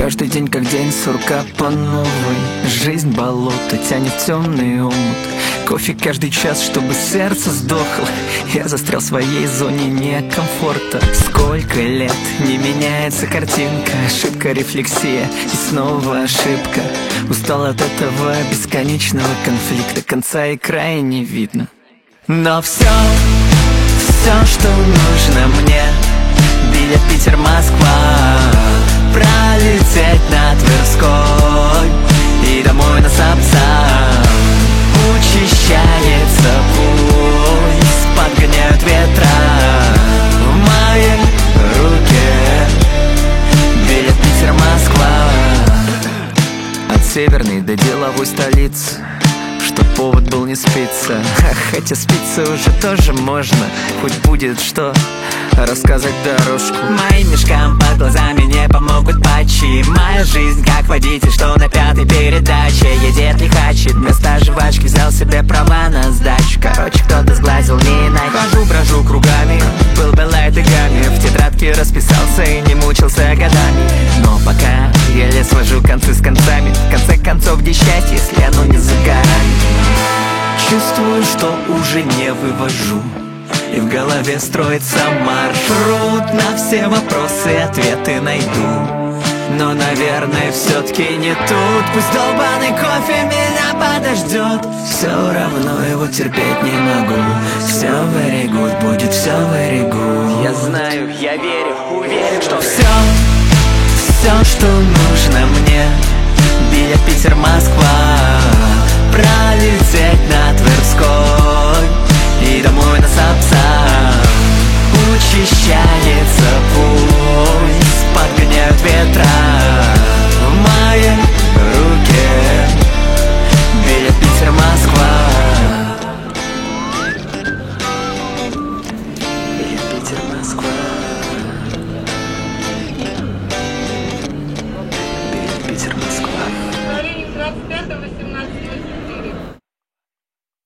Каждый день как день сурка по новой. Жизнь болото тянет в темный омут. Кофе каждый час, чтобы сердце сдохло. Я застрял в своей зоне некомфорта. Сколько лет не меняется картинка. Ошибка, рефлексия и снова ошибка. Устал от этого бесконечного конфликта. Конца и края не видно. Но все, что нужно мне. Билет Питер-Москва. Пролететь на Тверской и домой на Сапсан. Учащается пульс, подгоняют ветра в моей руке. Билет Питер-Москва. От северной до деловой столицы, чтоб повод был не спиться. Хотя спиться уже тоже можно. Хоть будет что рассказать дорожку. Моим мешкам под глазами не помогут патчи. Моя жизнь как водитель, что на пятой передаче едет лихачит. Вместо жвачки взял себе права на сдачу. Короче, кто-то сглазил не иначе. Хожу, брожу кругами, был бы лайт и гамми. В тетрадке расписался и не мучился годами. Но пока еле свожу концы с концами. В конце концов, где счастье, если оно не за горами? Чувствую, что уже не вывожу, и в голове строится маршрут. На все вопросы ответы найду, но, наверное, все-таки не тут. Пусть долбаный кофе меня подождет, все равно его терпеть не могу. Все very good, будет все very good. Я знаю, я верю, уверен, что все, что нужно мне. Билет Питер-Москва. Пролететь на Тверской и домой на Сапсан. Учащается пульс, подгоняют ветра в моей руке. Билет Питер-Москва. Билет Питер-Москва. Билет Питер-Москва.